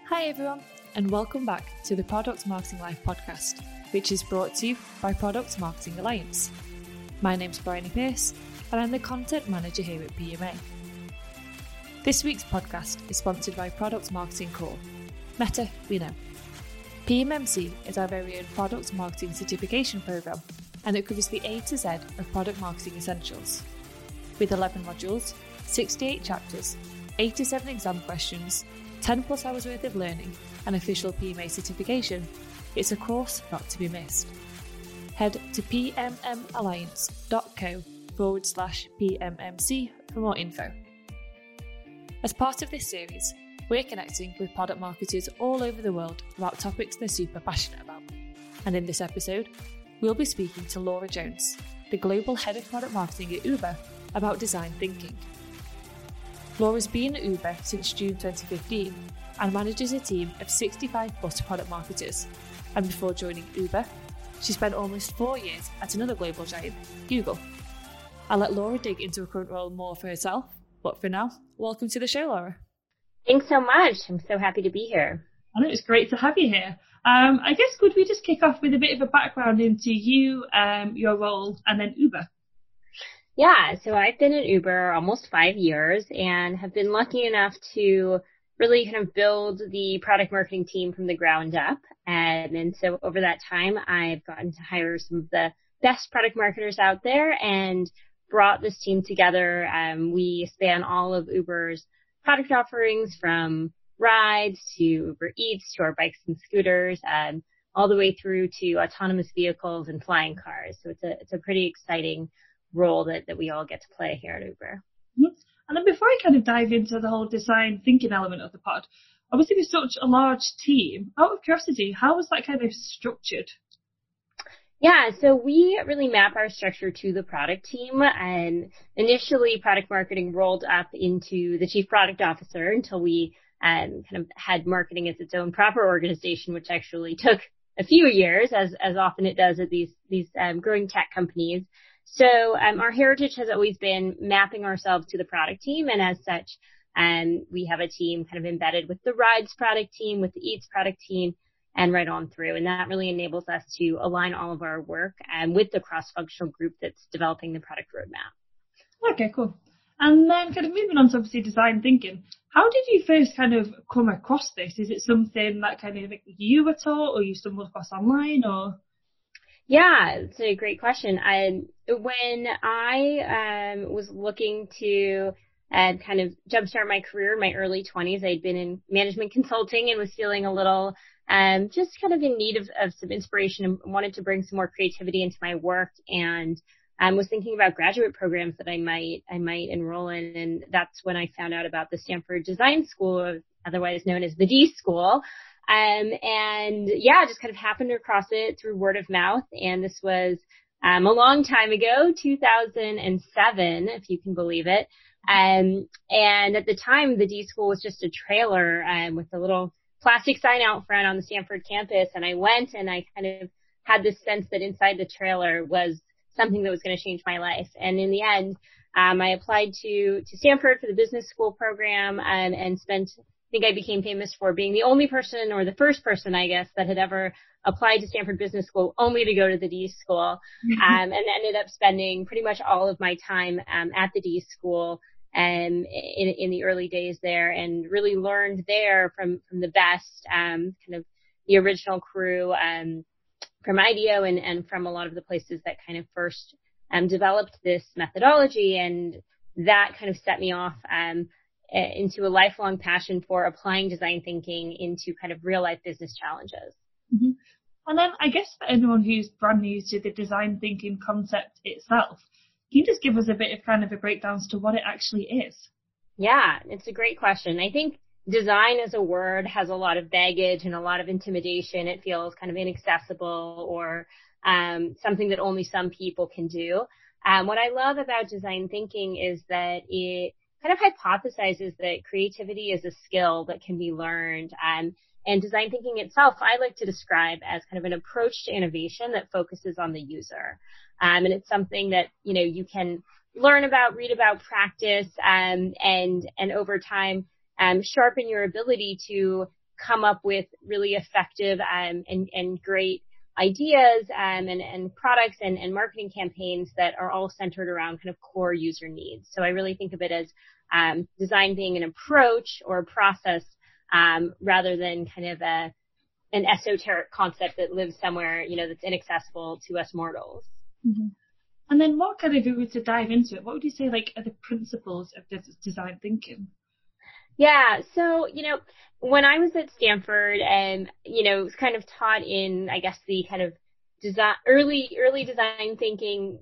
Hi everyone, and welcome back to the Product Marketing Live podcast, which is brought to you by Product Marketing Alliance. My name's Bryony Pearce, and I'm the Content Manager here at PMA. This week's podcast is sponsored by Product Marketing Core. Meta, we know. PMMC is our very own Product Marketing Certification Programme, and it covers the A to Z of product marketing essentials. With 11 modules, 68 chapters, 87 exam questions, 10 plus hours worth of learning, and official PMA certification, it's a course not to be missed. Head to pmmalliance.co/PMMC for more info. As part of this series, we're connecting with product marketers all over the world about topics they're super passionate about. And in this episode, we'll be speaking to Laura Jones, the Global Head of Product Marketing at Uber, about design thinking. Laura's been at Uber since June 2015 and manages a team of 65 plus product marketers. And before joining Uber, she spent almost 4 years at another global giant, Google. I'll let Laura dig into her current role more for herself, but for now, welcome to the show, Laura. Thanks so much. I'm so happy to be here. I know, it's great to have you here. I guess could we just kick off with a bit of a background into you, your role, and then Uber? Yeah, so I've been at Uber almost 5 years and have been lucky enough to really kind of build the product marketing team from the ground up. And so over that time, I've gotten to hire some of the best product marketers out there and brought this team together. We span all of Uber's product offerings, from rides to Uber Eats to our bikes and scooters, all the way through to autonomous vehicles and flying cars. So it's a pretty exciting role that we all get to play here at Uber. Mm-hmm. And then before I kind of dive into the whole design thinking element of the pod, obviously with such a large team, out of curiosity, how was that kind of structured? Yeah, so we really map our structure to the product team, and initially product marketing rolled up into the chief product officer until we kind of had marketing as its own proper organization, which actually took a few years, as often it does at these growing tech companies. So our heritage has always been mapping ourselves to the product team, and as such, we have a team kind of embedded with the rides product team, with the Eats product team, and right on through. And that really enables us to align all of our work with the cross-functional group that's developing the product roadmap. Okay, cool. And then kind of moving on to obviously design thinking, how did you first kind of come across this? Is it something that kind of you were taught, or you stumbled across online, or? Yeah, it's a great question. When I was looking to kind of jumpstart my career in my early 20s, I'd been in management consulting and was feeling a little just kind of in need of some inspiration and wanted to bring some more creativity into my work, and was thinking about graduate programs that I might enroll in. And that's when I found out about the Stanford Design School, otherwise known as the D School. And yeah, just kind of happened across it through word of mouth. And this was a long time ago, 2007, if you can believe it. And at the time, the D School was just a trailer with a little plastic sign out front on the Stanford campus. And I went, and I kind of had this sense that inside the trailer was something that was going to change my life. And in the end, I applied to Stanford for the business school program, and spent, I think I became famous for being the only person, or the first person, I guess, that had ever applied to Stanford Business School only to go to the D School, and ended up spending pretty much all of my time at the D School in the early days there, and really learned there from the best, kind of the original crew, from IDEO and from a lot of the places that kind of first developed this methodology. And that kind of set me off into a lifelong passion for applying design thinking into kind of real life business challenges. Mm-hmm. And then I guess for anyone who's brand new to the design thinking concept itself, can you just give us a bit of kind of a breakdown as to what it actually is? Yeah, it's a great question. I think design as a word has a lot of baggage and a lot of intimidation. It feels kind of inaccessible, or something that only some people can do. What I love about design thinking is that it kind of hypothesizes that creativity is a skill that can be learned. And design thinking itself, I like to describe as kind of an approach to innovation that focuses on the user. And it's something that, you can learn about, read about, practice, and over time, sharpen your ability to come up with really effective and great ideas and products and marketing campaigns that are all centered around kind of core user needs. So I really think of it as design being an approach or a process rather than kind of an esoteric concept that lives somewhere, that's inaccessible to us mortals. Mm-hmm. And then what kind of, if we were to dive into it, what would you say are the principles of design thinking? Yeah. So, when I was at Stanford and, it was kind of taught in, I guess, the kind of early design thinking,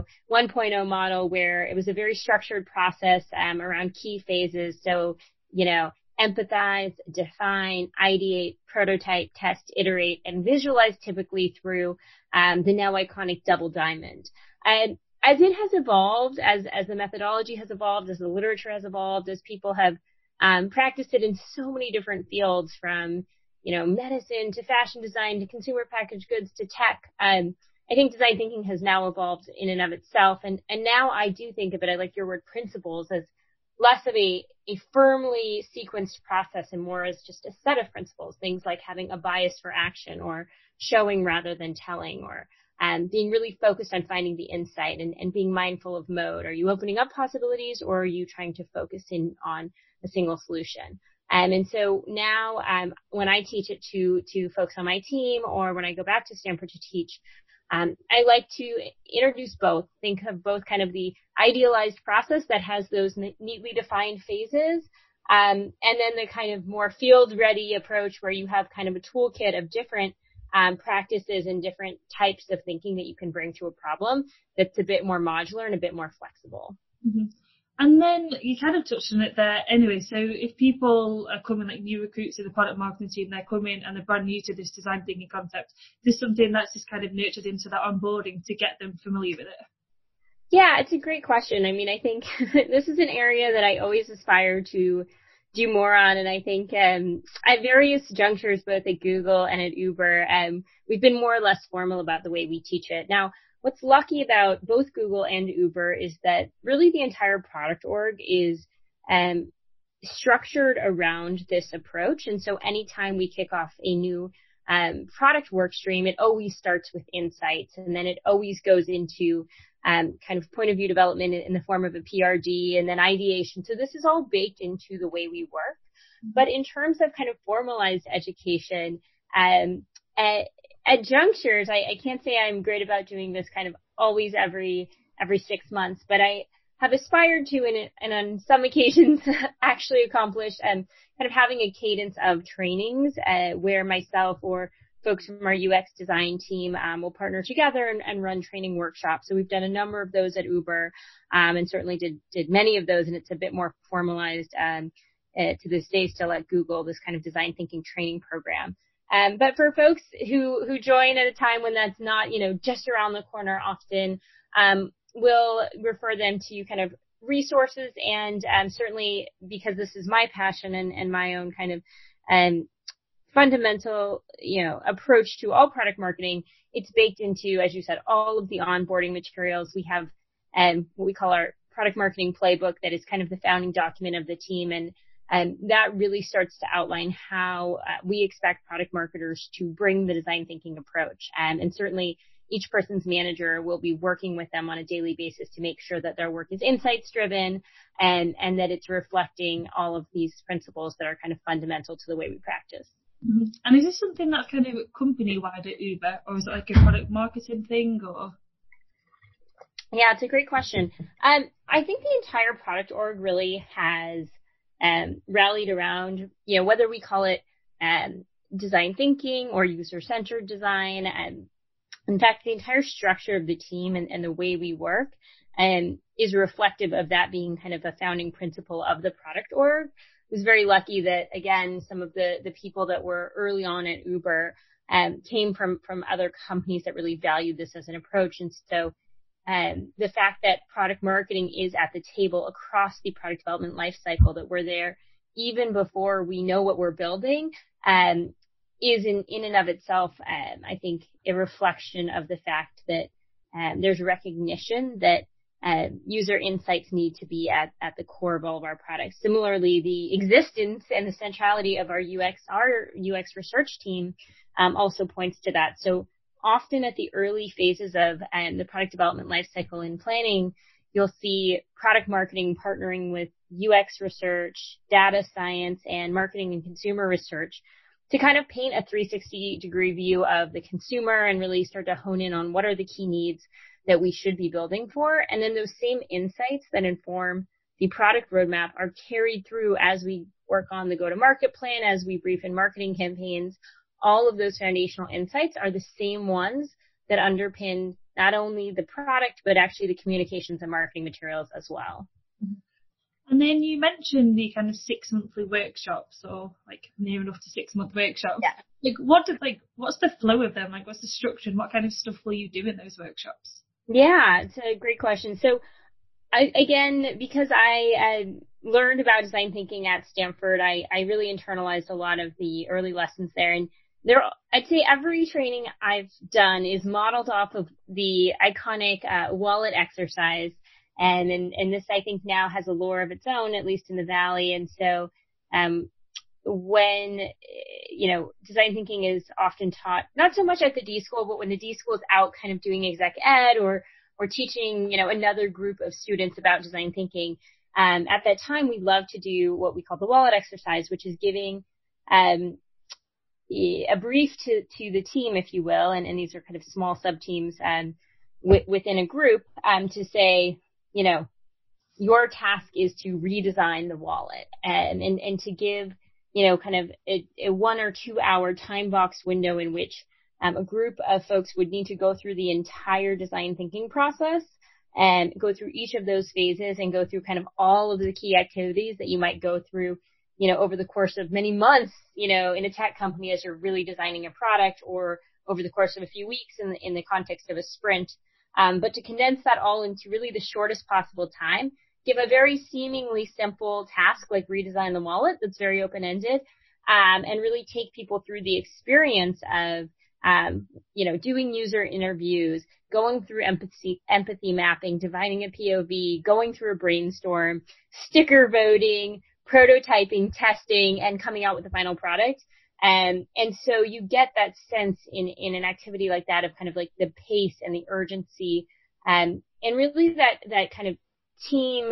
1.0 model where it was a very structured process, around key phases. So, empathize, define, ideate, prototype, test, iterate, and visualize typically through, the now iconic double diamond. And as it has evolved, as the methodology has evolved, as the literature has evolved, as people have practiced it in so many different fields from, medicine to fashion design to consumer packaged goods to tech. I think design thinking has now evolved in and of itself. And now I do think of it, I like your word principles, as less of a firmly sequenced process and more as just a set of principles, things like having a bias for action or showing rather than telling or being really focused on finding the insight and being mindful of mode. Are you opening up possibilities or are you trying to focus in on a single solution? And so now when I teach it to folks on my team or when I go back to Stanford to teach, I like to introduce both, think of both kind of the idealized process that has those neatly defined phases, and then the kind of more field-ready approach where you have kind of a toolkit of different practices and different types of thinking that you can bring to a problem that's a bit more modular and a bit more flexible. Mm-hmm. And then you kind of touched on it there anyway. So if people are coming, like new recruits to the product marketing team, they're coming and they're brand new to this design thinking concept, is this something that's just kind of nurtured into that onboarding to get them familiar with it? Yeah, it's a great question. I mean, I think this is an area that I always aspire to do more on. And I think at various junctures, both at Google and at Uber, we've been more or less formal about the way we teach it. Now, what's lucky about both Google and Uber is that really the entire product org is structured around this approach. And so anytime we kick off a new product work stream, it always starts with insights, and then it always goes into kind of point of view development in the form of a PRD and then ideation. So this is all baked into the way we work. But in terms of kind of formalized education, at junctures, I can't say I'm great about doing this kind of always every 6 months, but I have aspired to and on some occasions actually accomplished kind of having a cadence of trainings where myself or folks from our UX design team will partner together and run training workshops. So we've done a number of those at Uber and certainly did many of those, and it's a bit more formalized to this day still at Google, this kind of design thinking training program. But for folks who join at a time when that's not, just around the corner often, we'll refer them to kind of resources and certainly because this is my passion and my own kind of fundamental, approach to all product marketing, it's baked into, as you said, all of the onboarding materials. We have what we call our product marketing playbook that is kind of the founding document of the team. And that really starts to outline how we expect product marketers to bring the design thinking approach. And certainly each person's manager will be working with them on a daily basis to make sure that their work is insights driven and that it's reflecting all of these principles that are kind of fundamental to the way we practice. Mm-hmm. And is this something that's kind of company-wide at Uber, or is it like a product marketing thing, or? Yeah, it's a great question. I think the entire product org really has rallied around, whether we call it design thinking or user-centered design. In fact, the entire structure of the team and the way we work is reflective of that being kind of a founding principle of the product org. I was very lucky that, again, some of the people that were early on at Uber came from other companies that really valued this as an approach. And so the fact that product marketing is at the table across the product development lifecycle, that we're there even before we know what we're building, is in and of itself, I think, a reflection of the fact that there's recognition that user insights need to be at the core of all of our products. Similarly, the existence and the centrality of our UX research team also points to that. So often at the early phases of the product development lifecycle in planning, you'll see product marketing partnering with UX research, data science, and marketing and consumer research to kind of paint a 360-degree view of the consumer and really start to hone in on what are the key needs that we should be building for. And then those same insights that inform the product roadmap are carried through as we work on the go-to-market plan, as we brief in marketing campaigns. All of those foundational insights are the same ones that underpin not only the product, but actually the communications and marketing materials as well. And then you mentioned the kind of 6-monthly workshops, or like near enough to 6-month workshops. Yeah. What's the flow of them? Like, what's the structure and what kind of stuff will you do in those workshops? Yeah, it's a great question. So because I learned about design thinking at Stanford, I really internalized a lot of the early lessons there. And I'd say every training I've done is modeled off of the iconic wallet exercise. And this, I think, now has a lore of its own, at least in the Valley. And so when, design thinking is often taught, not so much at the D school, but when the D school is out kind of doing exec ed or teaching, another group of students about design thinking, at that time, we love to do what we call the wallet exercise, which is giving a brief to the team, if you will, and these are kind of small sub-teams within a group to say, your task is to redesign the wallet and to give, kind of a 1 or 2 hour time box window in which a group of folks would need to go through the entire design thinking process and go through each of those phases and go through kind of all of the key activities that you might go through, over the course of many months, in a tech company as you're really designing a product, or over the course of a few weeks in the context of a sprint. But to condense that all into really the shortest possible time, give a very seemingly simple task like redesign the wallet that's very open-ended, and really take people through the experience of, doing user interviews, going through empathy mapping, dividing a POV, going through a brainstorm, sticker voting, prototyping, testing, and coming out with the final product. And so you get that sense in an activity like that of kind of like the pace and the urgency, and really that kind of team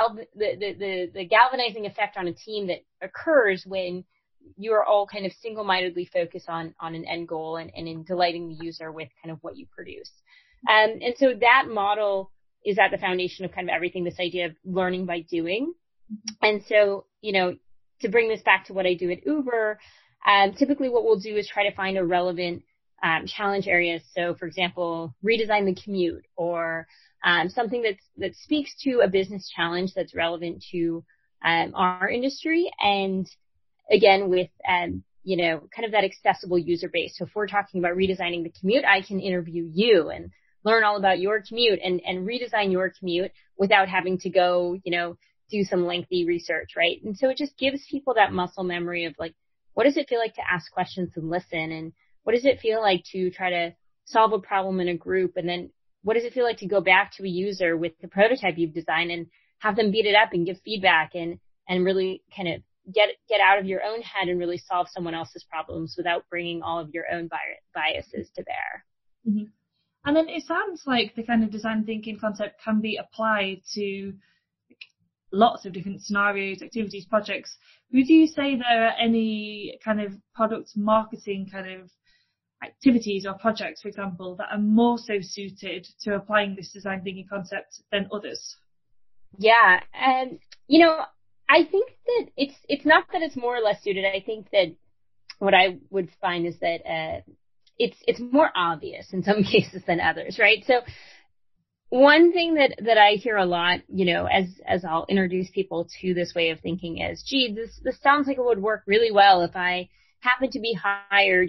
the galvanizing effect on a team that occurs when you are all kind of single-mindedly focused on an end goal and in delighting the user with kind of what you produce. And so that model is at the foundation of kind of everything, this idea of learning by doing. And so, to bring this back to what I do at Uber, typically what we'll do is try to find a relevant challenge area. So, for example, redesign the commute, or something that speaks to a business challenge that's relevant to our industry. And again, with kind of that accessible user base. So if we're talking about redesigning the commute, I can interview you and learn all about your commute and redesign your commute without having to go, do some lengthy research, right? And so it just gives people that muscle memory of like, what does it feel like to ask questions and listen? And what does it feel like to try to solve a problem in a group? And then what does it feel like to go back to a user with the prototype you've designed and have them beat it up and give feedback and really kind of get out of your own head and really solve someone else's problems without bringing all of your own biases to bear. Mm-hmm. And then it sounds like the kind of design thinking concept can be applied to lots of different scenarios, activities, projects. Would you say there are any kind of product marketing kind of activities or projects, for example, that are more so suited to applying this design thinking concept than others? Yeah. And, I think that it's not that it's more or less suited. I think that what I would find is that it's more obvious in some cases than others, right? So one thing that I hear a lot, as I'll introduce people to this way of thinking is, gee, this sounds like it would work really well if I happen to be hired,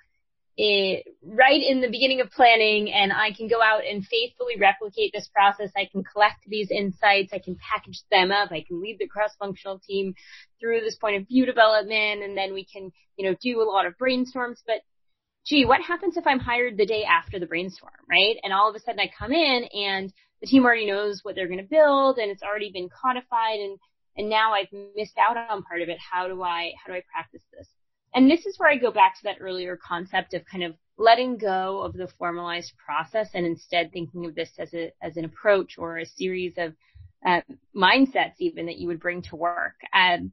right in the beginning of planning, and I can go out and faithfully replicate this process. I can collect these insights. I can package them up. I can lead the cross-functional team through this point of view development, and then we can, do a lot of brainstorms. But gee, what happens if I'm hired the day after the brainstorm, right? And all of a sudden I come in and the team already knows what they're going to build and it's already been codified, and now I've missed out on part of it. How do I practice this? And this is where I go back to that earlier concept of kind of letting go of the formalized process and instead thinking of this as an approach or a series of mindsets even that you would bring to work. And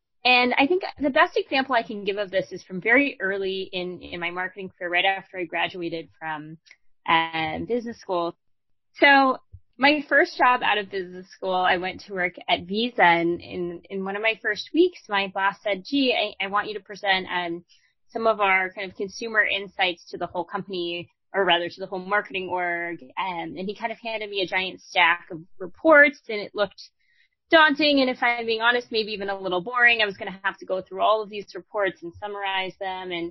I think the best example I can give of this is from very early in my marketing career, right after I graduated from business school. So my first job out of business school, I went to work at Visa, and in one of my first weeks, my boss said, gee, I want you to present some of our kind of consumer insights to the whole company, or rather to the whole marketing org. And he kind of handed me a giant stack of reports, and it looked daunting. And if I'm being honest, maybe even a little boring. I was going to have to go through all of these reports and summarize them. And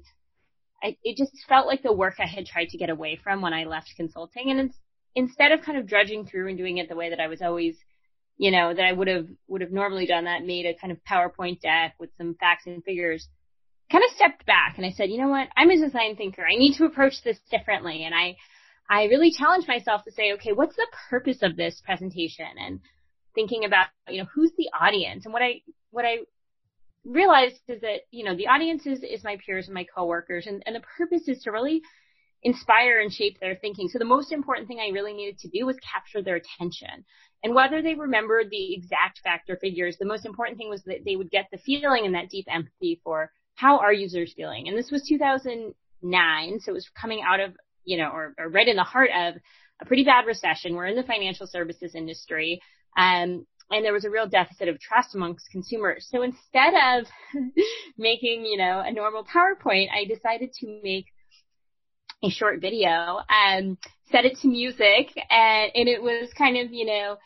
it just felt like the work I had tried to get away from when I left consulting. And instead of kind of drudging through and doing it the way that I was always, that I would have normally done, that made a kind of PowerPoint deck with some facts and figures, kind of stepped back and I said, you know what, I'm a design thinker. I need to approach this differently. And I really challenged myself to say, okay, what's the purpose of this presentation? And thinking about, who's the audience? And what I realized is that, the audience is my peers and my coworkers. And the purpose is to really inspire and shape their thinking. So the most important thing I really needed to do was capture their attention. And whether they remembered the exact fact or figures, the most important thing was that they would get the feeling and that deep empathy for how are users feeling. And this was 2009, so it was coming out of, or right in the heart of a pretty bad recession. We're in the financial services industry, and there was a real deficit of trust amongst consumers. So instead of making, a normal PowerPoint, I decided to make a short video, set it to music, and it was kind of,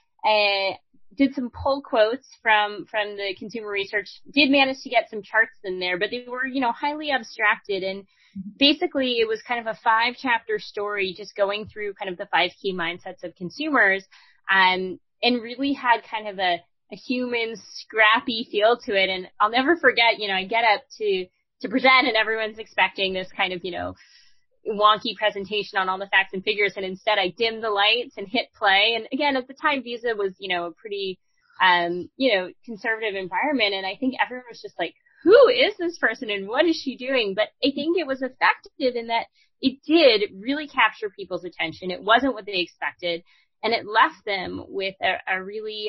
did some pull quotes from the consumer research, did manage to get some charts in there, but they were, highly abstracted. And basically it was kind of a 5-chapter story just going through kind of the 5 key mindsets of consumers, and really had kind of a human scrappy feel to it. And I'll never forget, I get up to present and everyone's expecting this kind of, wonky presentation on all the facts and figures, and instead I dimmed the lights and hit play. And again, at the time, Visa was, a pretty, conservative environment, and I think everyone was just like, who is this person and what is she doing? But I think it was effective in that it did really capture people's attention. It wasn't what they expected, and it left them with a really,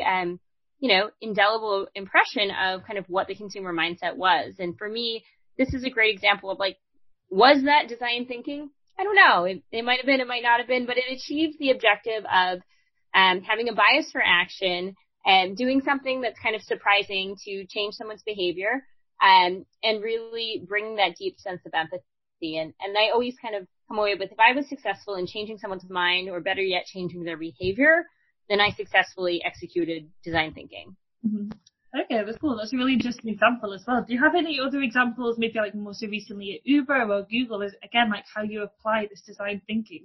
indelible impression of kind of what the consumer mindset was. And for me, this is a great example of was that design thinking? I don't know. It might have been, it might not have been, but it achieved the objective of having a bias for action and doing something that's kind of surprising to change someone's behavior, and really bring that deep sense of empathy. And I always kind of come away with, if I was successful in changing someone's mind, or better yet, changing their behavior, then I successfully executed design thinking. Mm-hmm. Okay, that's cool. That's a really interesting example as well. Do you have any other examples, maybe most recently at Uber or Google, is again how you apply this design thinking?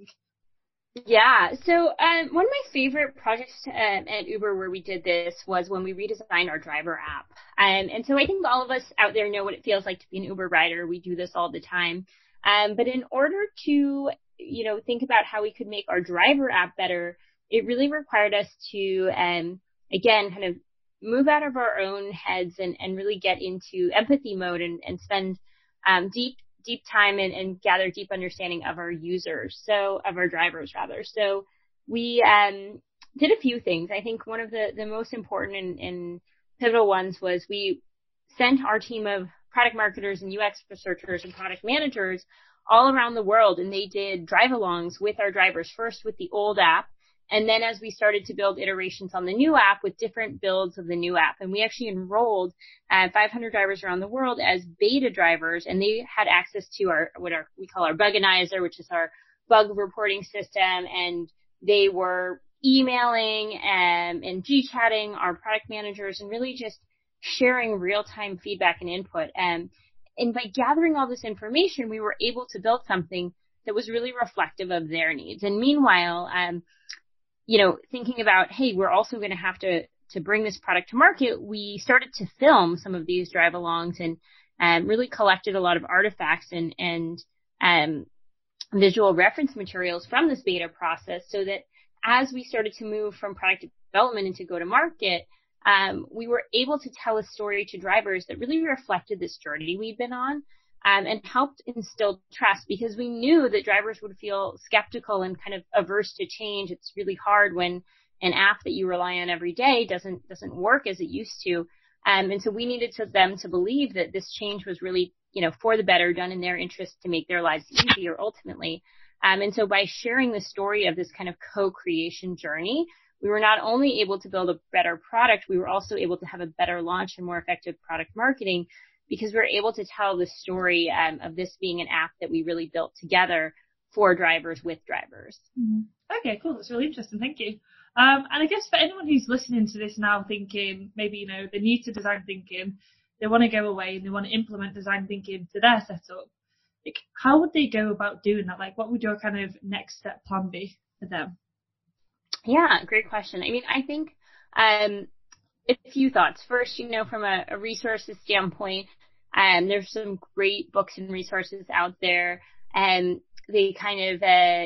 Yeah. So one of my favorite projects at Uber where we did this was when we redesigned our driver app. And so I think all of us out there know what it feels like to be an Uber rider. We do this all the time. But in order to, think about how we could make our driver app better, it really required us to, again, kind of move out of our own heads and really get into empathy mode and spend deep time and gather deep understanding of our users, so of our drivers rather. So we did a few things. I think one of the most important and pivotal ones was we sent our team of product marketers and UX researchers and product managers all around the world, and they did drive-alongs with our drivers, first with the old app, and then as we started to build iterations on the new app with different builds of the new app. And we actually enrolled 500 drivers around the world as beta drivers, and they had access to we call our Bugganizer, which is our bug reporting system. And they were emailing and G-chatting our product managers and really just sharing real-time feedback and input. And by gathering all this information, we were able to build something that was really reflective of their needs. And meanwhile, thinking about, hey, we're also going to have to bring this product to market, we started to film some of these drive-alongs and really collected a lot of artifacts and visual reference materials from this beta process, so that as we started to move from product development into go-to-market, we were able to tell a story to drivers that really reflected this journey we'd been on, and helped instill trust, because we knew that drivers would feel skeptical and kind of averse to change. It's really hard when an app that you rely on every day doesn't work as it used to. And so we needed them to believe that this change was really, for the better, done in their interest to make their lives easier ultimately. And so by sharing the story of this kind of co-creation journey, we were not only able to build a better product, we were also able to have a better launch and more effective product marketing, because we were able to tell the story of this being an app that we really built together for drivers with drivers. Mm-hmm. Okay, cool. That's really interesting. Thank you. And I guess for anyone who's listening to this now thinking, maybe, they're new to design thinking, they want to go away and they want to implement design thinking to their setup, like, how would they go about doing that? Like, what would your kind of next step plan be for them? Yeah, great question. I mean, I think a few thoughts. First, from a resources standpoint, there's some great books and resources out there, and they kind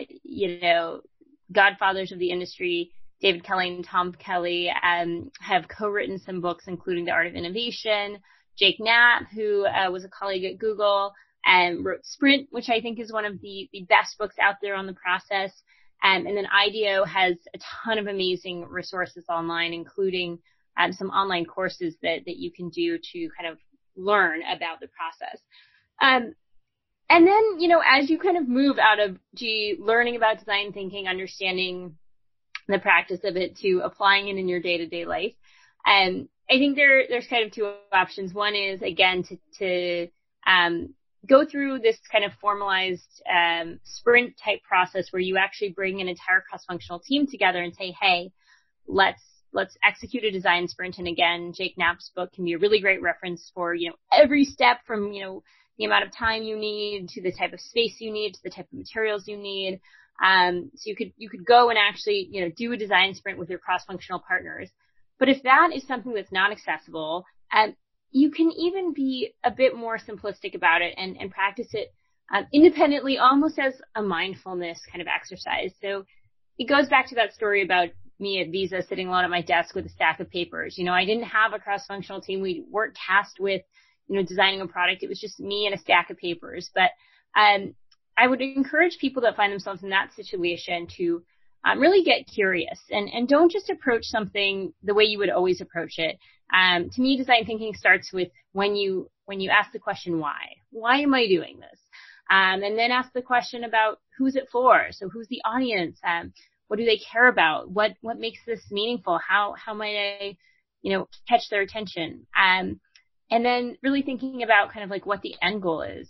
of, godfathers of the industry, David Kelly and Tom Kelly, have co-written some books, including The Art of Innovation. Jake Knapp, who was a colleague at Google, wrote Sprint, which I think is one of the best books out there on the process. And then IDEO has a ton of amazing resources online, including some online courses that you can do to kind of learn about the process. And then, as you kind of move out of learning about design thinking, understanding the practice of it, to applying it in your day-to-day life, I think there's kind of two options. One is, again, to go through this kind of formalized sprint type process where you actually bring an entire cross-functional team together and say, hey, let's execute a design sprint. And again, Jake Knapp's book can be a really great reference for, every step from, the amount of time you need to the type of space you need to the type of materials you need. So you could go and actually, do a design sprint with your cross-functional partners. But if that is something that's not accessible, you can even be a bit more simplistic about it and practice it independently, almost as a mindfulness kind of exercise. So it goes back to that story about me at Visa sitting alone at my desk with a stack of papers. I didn't have a cross-functional team. We weren't tasked with, designing a product. It was just me and a stack of papers. But I would encourage people that find themselves in that situation to really get curious and don't just approach something the way you would always approach it. To me, design thinking starts with when you ask the question, why? Why am I doing this? And then ask the question about who's it for? So who's the audience? What do they care about? What makes this meaningful? How might I, catch their attention? And then really thinking about kind of like what the end goal is.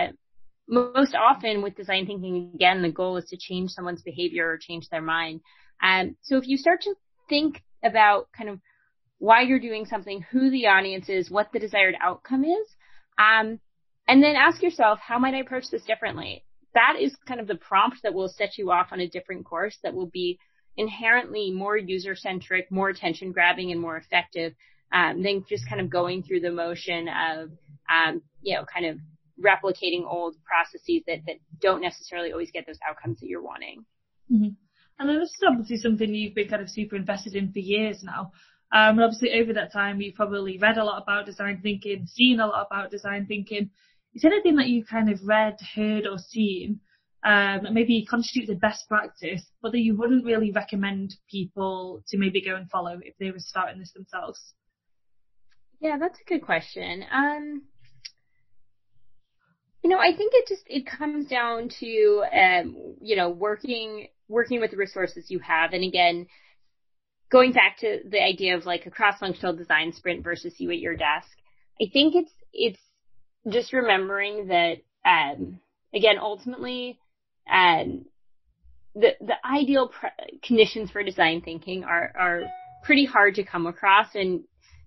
Most often with design thinking, again, the goal is to change someone's behavior or change their mind. So if you start to think about kind of why you're doing something, who the audience is, what the desired outcome is, and then ask yourself, how might I approach this differently? That is kind of the prompt that will set you off on a different course that will be inherently more user-centric, more attention-grabbing, and more effective than just kind of going through the motion of, kind of replicating old processes that don't necessarily always get those outcomes that you're wanting. Mm-hmm. And then this is obviously something you've been kind of super invested in for years now. And obviously over that time, you've probably read a lot about design thinking, seen a lot about design thinking. Is there anything that you kind of read, heard or seen that maybe constitutes a best practice, but that you wouldn't really recommend people to maybe go and follow if they were starting this themselves? Yeah, that's a good question. I think it comes down to, working with the resources you have. And again, going back to the idea of like a cross-functional design sprint versus you at your desk, I think it's just remembering that, again, ultimately, the ideal conditions for design thinking are pretty hard to come across. And,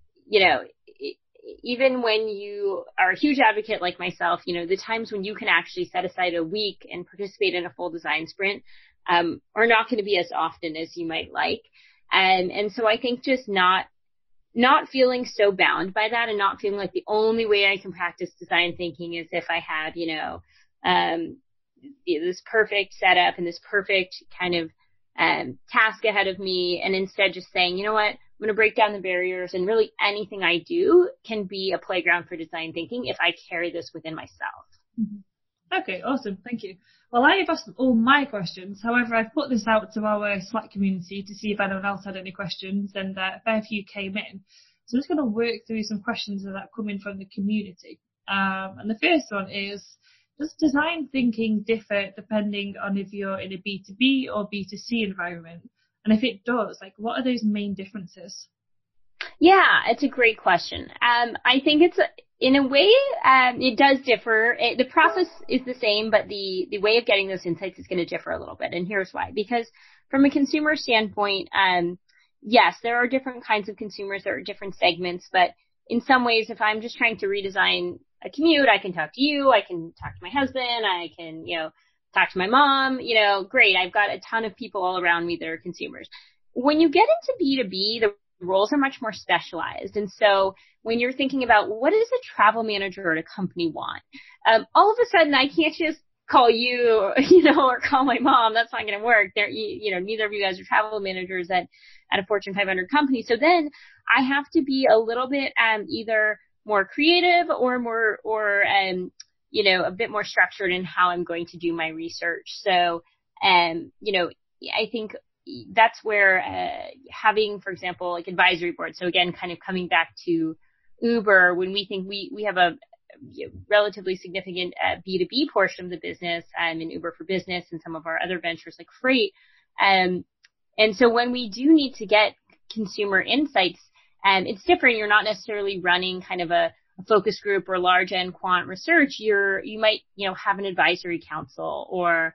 even when you are a huge advocate like myself, the times when you can actually set aside a week and participate in a full design sprint are not going to be as often as you might like. And so I think just not feeling so bound by that and not feeling like the only way I can practice design thinking is if I have, this perfect setup and this perfect kind of task ahead of me, and instead just saying, you know what, I'm going to break down the barriers, and really anything I do can be a playground for design thinking if I carry this within myself. Okay, awesome. Thank you. Well, I have asked all my questions. However, I've put this out to our Slack community to see if anyone else had any questions, and a fair few came in. So I'm just going to work through some questions that come in from the community. And the first one is, does design thinking differ depending on if you're in a B2B or B2C environment? And if it does, like, what are those main differences? Yeah, it's a great question. I think it's, in a way, it does differ. The process is the same, but the way of getting those insights is going to differ a little bit. And here's why. Because from a consumer standpoint, yes, there are different kinds of consumers. There are different segments. But in some ways, if I'm just trying to redesign a commute, I can talk to you. I can talk to my husband. I can, talk to my mom. Great. I've got a ton of people all around me that are consumers. When you get into B2B, the roles are much more specialized. And so when you're thinking about what does a travel manager at a company want, all of a sudden I can't just call you, or call my mom. That's not going to work. Neither of you guys are travel managers at a Fortune 500 company. So then I have to be a little bit, either more creative or a bit more structured in how I'm going to do my research. So, I think that's where having, for example, like advisory boards. So again, kind of coming back to Uber, when we think we have a relatively significant B2B portion of the business in Uber for Business and some of our other ventures like Freight. And so when we do need to get consumer insights, it's different. You're not necessarily running kind of a focus group or large end quant research. You might, have an advisory council or,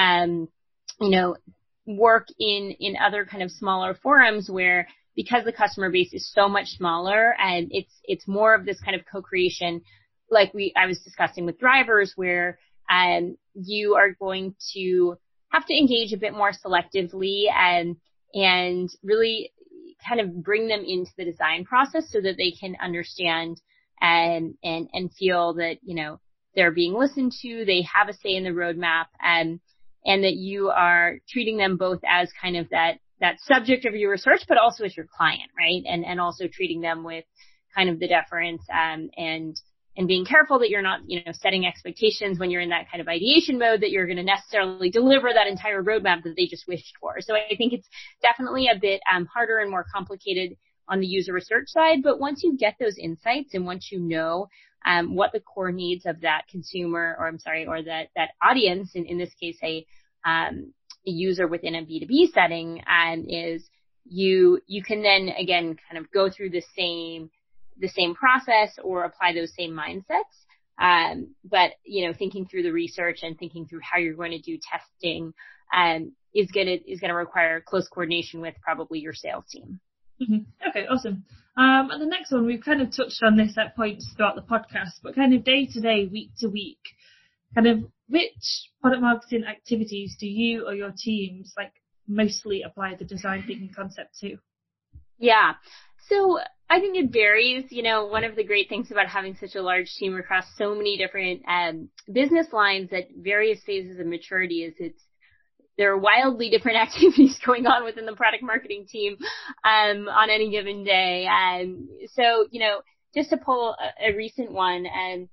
work in other kind of smaller forums where, because the customer base is so much smaller and it's more of this kind of co-creation, like I was discussing with drivers, where you are going to have to engage a bit more selectively and really kind of bring them into the design process so that they can understand and feel that, they're being listened to, they have a say in the roadmap, and that you are treating them both as kind of that subject of your research, but also as your client, right? And also treating them with kind of the deference, and being careful that you're not, setting expectations when you're in that kind of ideation mode that you're going to necessarily deliver that entire roadmap that they just wished for. So I think it's definitely a bit harder and more complicated on the user research side. But once you get those insights and once you know what the core needs of that consumer, or that audience, in this case, a user within a B2B setting, is, you can then again kind of go through the same process or apply those same mindsets. But thinking through the research and thinking through how you're going to do testing is going to require close coordination with probably your sales team. Mm-hmm. Okay, awesome. And the next one, we've kind of touched on this at points throughout the podcast, but kind of day to day, week to week, kind of which product marketing activities do you or your teams mostly apply the design thinking concept to? Yeah. So I think it varies. One of the great things about having such a large team across so many different business lines at various phases of maturity is there are wildly different activities going on within the product marketing team on any given day. So, just to pull a recent one,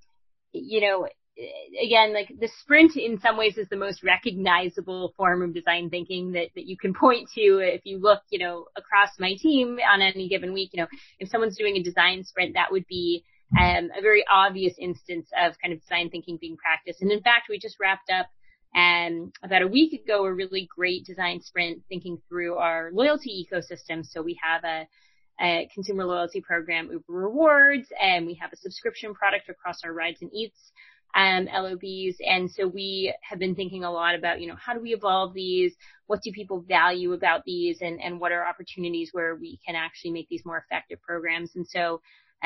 again, like the sprint in some ways is the most recognizable form of design thinking that you can point to. If you look, across my team on any given week, if someone's doing a design sprint, that would be a very obvious instance of kind of design thinking being practiced. And in fact, we just wrapped up about a week ago a really great design sprint thinking through our loyalty ecosystem. So we have a consumer loyalty program, Uber Rewards, and we have a subscription product across our Rides and Eats LOBs. And so we have been thinking a lot about, how do we evolve these? What do people value about these? And what are opportunities where we can actually make these more effective programs? And so,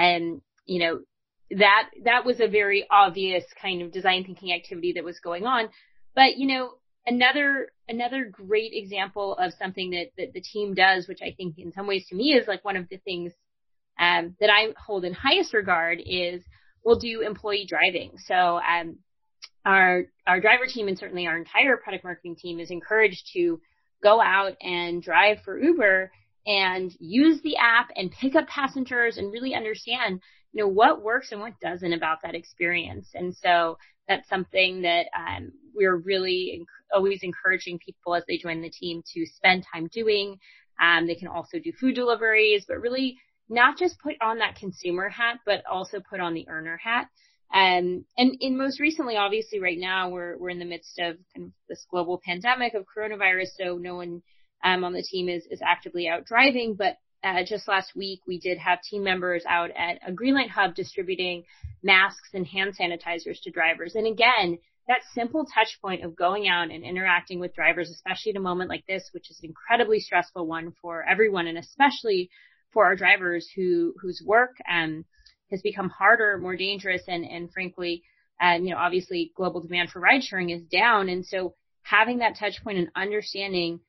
that was a very obvious kind of design thinking activity that was going on. But, another great example of something that the team does, which I think in some ways to me is like one of the things that I hold in highest regard, is we'll do employee driving. So our driver team, and certainly our entire product marketing team, is encouraged to go out and drive for Uber and use the app and pick up passengers and really understand, what works and what doesn't about that experience. And so that's something that we're really always encouraging people as they join the team to spend time doing. They can also do food deliveries, but really not just put on that consumer hat, but also put on the earner hat. And most recently, obviously right now we're in the midst of kind of this global pandemic of coronavirus. So no one on the team is actively out driving, but just last week we did have team members out at a Greenlight hub distributing masks and hand sanitizers to drivers. And again, that simple touch point of going out and interacting with drivers, especially at a moment like this, which is an incredibly stressful one for everyone, and especially for our drivers whose work has become harder, more dangerous, and frankly, obviously global demand for ride sharing is down. And so having that touch point and understanding,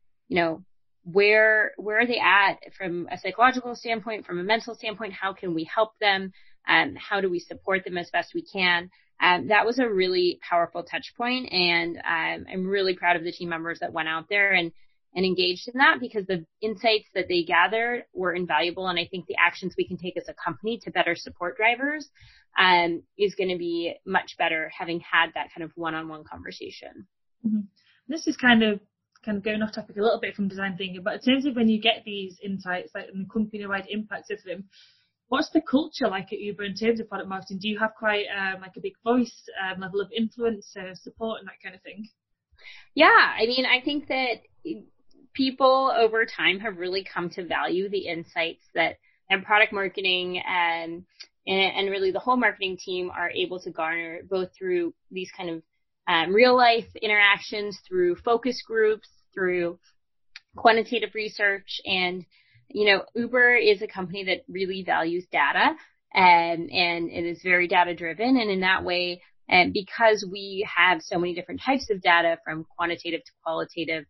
where are they at from a psychological standpoint, from a mental standpoint, how can we help them? How do we support them as best we can? That was a really powerful touch point, and I'm really proud of the team members that went out there and engaged in that, because the insights that they gathered were invaluable. And I think the actions we can take as a company to better support drivers is going to be much better having had that kind of one-on-one conversation. Mm-hmm. This is kind of going off topic a little bit from design thinking, but in terms of when you get these insights, like the company-wide impacts of them, what's the culture like at Uber in terms of product marketing? Do you have quite like a big voice, level of influence, support, and that kind of thing? Yeah, I mean, I think that people over time have really come to value the insights that product marketing and really the whole marketing team are able to garner, both through these kind of real life interactions, through focus groups, through quantitative research. And, Uber is a company that really values data and it is very data driven. And in that way, and because we have so many different types of data from quantitative to qualitative,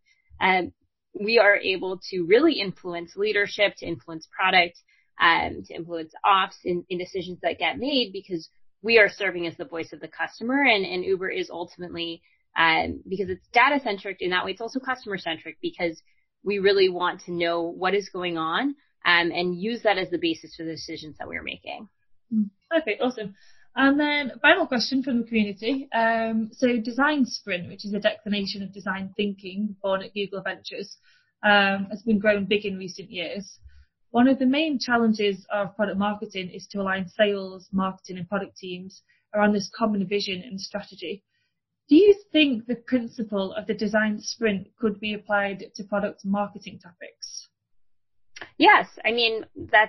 we are able to really influence leadership, to influence product, to influence ops in decisions that get made, because we are serving as the voice of the customer. And Uber is ultimately, because it's data centric in that way, it's also customer centric, because we really want to know what is going on and use that as the basis for the decisions that we're making. Okay, awesome. And then final question from the community. So Design Sprint, which is a declination of design thinking born at Google Ventures, has been growing big in recent years. One of the main challenges of product marketing is to align sales, marketing and product teams around this common vision and strategy. Do you think the principle of the Design Sprint could be applied to product marketing topics? Yes. I mean,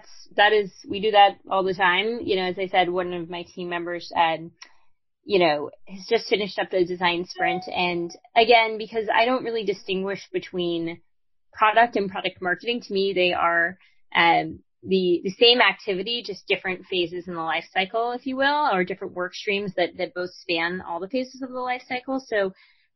we do that all the time. As I said, one of my team members, has just finished up the Design Sprint. And again, because I don't really distinguish between product and product marketing, to me, they are, the same activity, just different phases in the life cycle, if you will, or different work streams that both span all the phases of the life cycle. So,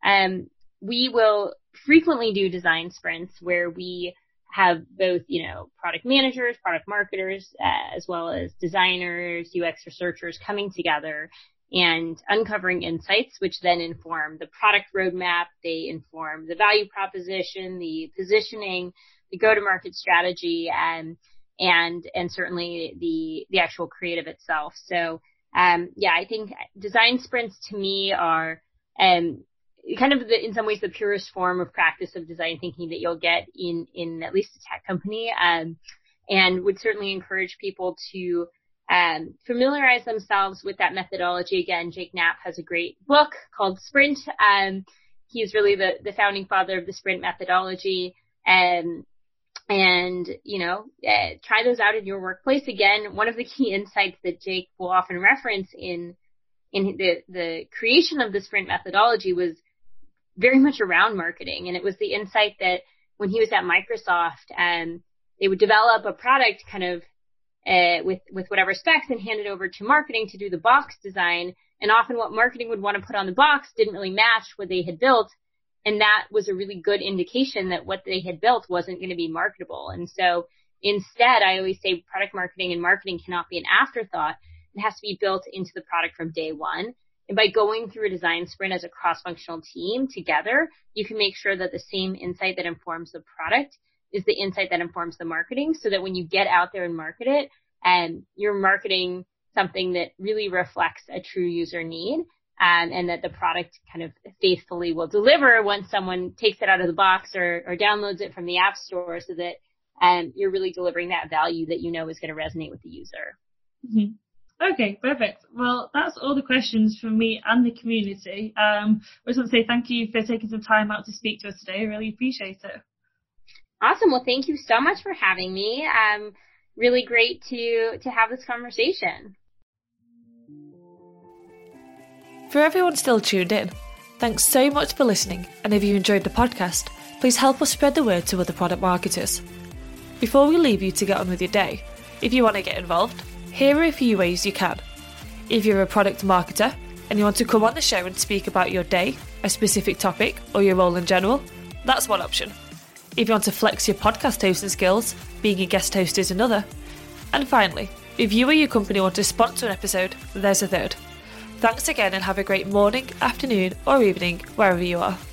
we will frequently do design sprints where we have both, product managers, product marketers, as well as designers, UX researchers coming together and uncovering insights, which then inform the product roadmap. They inform the value proposition, the positioning, the go-to-market strategy, and certainly the actual creative itself. So, I think design sprints to me are, kind of in some ways the purest form of practice of design thinking that you'll get in at least a tech company, and would certainly encourage people to familiarize themselves with that methodology. Again, Jake Knapp has a great book called Sprint. He's really the founding father of the Sprint methodology, and try those out in your workplace. Again, one of the key insights that Jake will often reference in the creation of the Sprint methodology was very much around marketing. And it was the insight that when he was at Microsoft, they would develop a product kind of with whatever specs and hand it over to marketing to do the box design. And often what marketing would want to put on the box didn't really match what they had built. And that was a really good indication that what they had built wasn't going to be marketable. And so instead, I always say product marketing and marketing cannot be an afterthought. It has to be built into the product from day one. And by going through a design sprint as a cross-functional team together, you can make sure that the same insight that informs the product is the insight that informs the marketing, so that when you get out there and market it, and you're marketing something that really reflects a true user need, and that the product kind of faithfully will deliver once someone takes it out of the box or downloads it from the app store, so that you're really delivering that value that you know is going to resonate with the user. Mm-hmm. Okay, perfect. Well, that's all the questions from me and the community. I just want to say thank you for taking some time out to speak to us today. I really appreciate it. Awesome. Well, thank you so much for having me. Really great to have this conversation. For everyone still tuned in, thanks so much for listening, and if you enjoyed the podcast, please help us spread the word to other product marketers. Before we leave you to get on with your day, if you want to get involved, here are a few ways you can. If you're a product marketer and you want to come on the show and speak about your day, a specific topic, or your role in general, that's one option. If you want to flex your podcast hosting skills, being a guest host is another. And finally, if you or your company want to sponsor an episode, there's a third. Thanks again and have a great morning, afternoon or evening wherever you are.